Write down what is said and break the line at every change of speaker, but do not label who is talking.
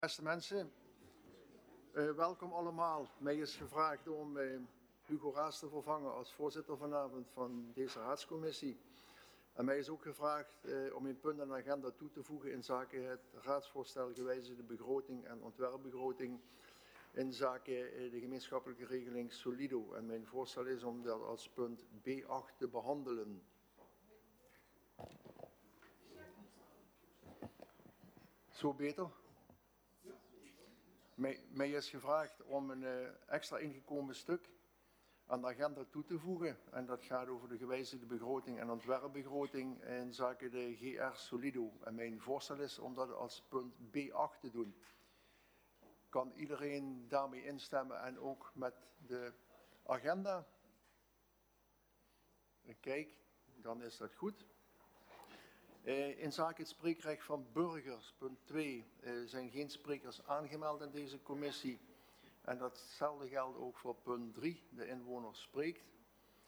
Beste mensen, welkom allemaal. Mij is gevraagd om Hugo Raas te vervangen als voorzitter vanavond van deze raadscommissie. En mij is ook gevraagd om een punt aan de agenda toe te voegen in zaken het raadsvoorstel gewijzigde begroting en ontwerpbegroting in zaken de gemeenschappelijke regeling Solido. En mijn voorstel is om dat als punt B8 te behandelen. Zo beter? Mij is gevraagd om een extra ingekomen stuk aan de agenda toe te voegen. En dat gaat over de gewijzigde begroting en ontwerpbegroting in zaken de GR Solido. En mijn voorstel is om dat als punt B8 te doen. Kan iedereen daarmee instemmen en ook met de agenda? Kijk, dan is dat goed. In zaken het spreekrecht van burgers, punt 2, zijn geen sprekers aangemeld in deze commissie. En datzelfde geldt ook voor punt 3, de inwoner spreekt.